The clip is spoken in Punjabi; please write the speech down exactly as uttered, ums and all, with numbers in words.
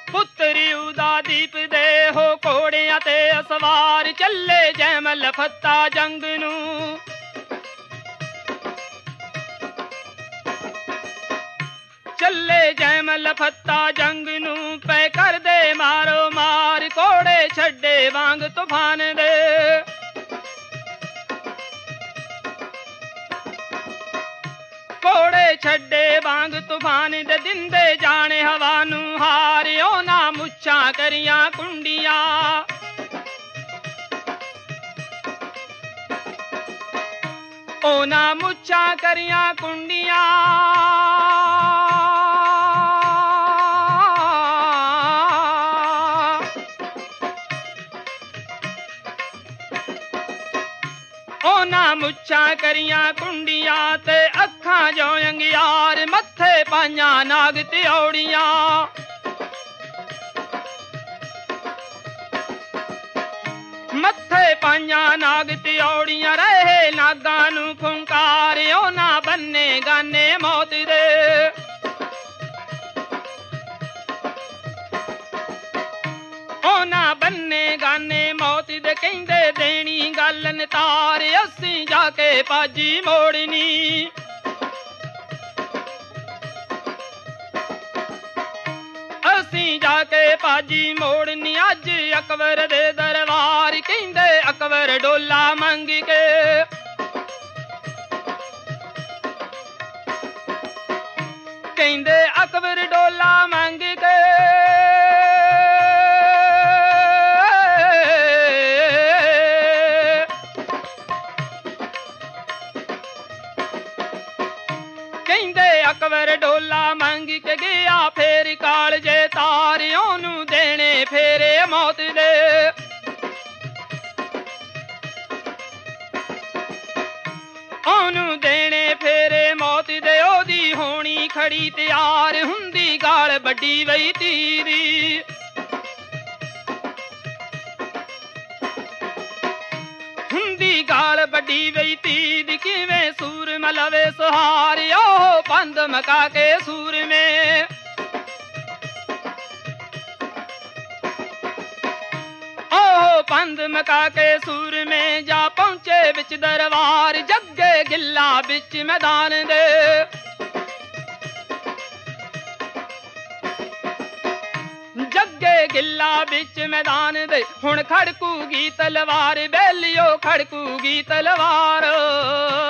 ਪੁੱਤਰੀ ਉਦਾ ਦੀਪ ਦੇ ਹੋ ਘੋੜਿਆਂ ਤੇ ਸਵਾਰ ਚੱਲੇ ਜੈਮਲ ਫੱਤਾ ਜੰਗ ਨੂੰ। ਚੱਲੇ ਜੈਮਲ ਫੱਤਾ ਜੰਗ ਨੂੰ ਪੈ ਕਰਦੇ ਮਾਰੋ ਮਾਰ ਘੋੜੇ ਛੱਡੇ ਵਾਂਗ ਤੂਫਾਨ ਦੇ। ਘੋੜੇ ਛੱਡੇ ਵਾਂਗ ਤੂਫਾਨ ਦੇ ਦਿੰਦੇ ਜਾਣੇ ਹਵਾ ਨੂੰ ਹਾਰ। ਉਹਨਾਂ ਮੁੱਛਾਂ ਕਰੀਆਂ ਕੁੰਡੀਆਂ ਉਹਨਾਂ ਮੁੱਛਾਂ ਕਰੀਆਂ ਕੁੰਡੀਆਂ ਉਹਨਾਂ ਮੁੱਛਾਂ ਕਰੀਆਂ ਕੁੰਡੀਆਂ ਤੇ ਅੱਖਾਂ ਜੋ ਅੰਗਿਆਰ ਮੱਥੇ ਪਾਈਆਂ ਨਾਗ ਤਿਉੜੀਆਂ। ਮੱਥੇ ਪਾਈਆਂ ਨਾਗ ਤਿਉੜੀਆਂ ਰਹੇ ਨਾਗਾਂ ਨੂੰ ਫੁੰਕਾਰ। ਉਹਨਾਂ ਬੰਨੇ ਗਾਨੇ ਮੌਤ ਦੇ ਉਹਨਾਂ ਬੰਨੇ ਗਾਨੇ ਮੌਤ ਦੇ ਕਹਿੰਦੇ ਦੇਣੀ ਗੱਲ ਨਤਾਰ। ਅਸੀਂ ਜਾ ਕੇ ਪਾਜੀ ਮੋੜਨੀ ਅਸੀਂ ਜਾ ਕੇ ਪਾਜੀ ਮੋੜਨੀ। ਅੱਜ ਅਕਬਰ ਦੇ ਦਰਬਾਰ ਕਹਿੰਦੇ ਅਕਬਰ ਡੋਲਾ ਮੰਗ ਕੇ। ਕਹਿੰਦੇ ਅਕਬਰ ਡੋਲਾ ਮੰਗ ਕੇ ਕਹਿੰਦੇ ਅਕਬਰ ਡੋਲਾ ਮੰਗ ਕੇ ਗਿਆ ਫੇਰ ਕਾਲਜੇ ਤਾਰ। ਉਹਨੂੰ ਦੇਣੇ ਫੇਰੇ ਮੌਤ ਦੇ ਉਹਨੂੰ ਦੇਣੇ ਫੇਰੇ ਮੌਤ ਦੇ। ਉਹਦੀ ਹੋਣੀ ਖੜੀ ਤਿਆਰ ਹੁੰਦੀ ਗਾਲ ਵੱਡੀ ਵਈ ਤੀਰੀ। ਹੁੰਦੀ ਗਾਲ ਵੱਡੀ ਵਈ ਤੀਰ ਕਿਵੇਂ ਸੂਰਮ ਲਵੇ ਸੁਹਾਰ। ਉਹ ਪੰਧ ਮਕਾ ਕੇ ਸੂਰਮੇ ਉਹ ਪੰਧ ਮਕਾ ਕੇ ਸੂਰਮੇ ਜਾ ਪਹੁੰਚੇ ਵਿੱਚ ਦਰਬਾਰ। ਜੱਗੇ ਗਿੱਲਾ ਵਿੱਚ ਮੈਦਾਨ ਦੇ ਜੱਗੇ ਗਿੱਲਾ ਵਿੱਚ ਮੈਦਾਨ ਦੇ। ਹੁਣ ਖੜਕੂਗੀ ਤਲਵਾਰ ਬੇਲੀਓ ਖੜਕੂਗੀ ਤਲਵਾਰ।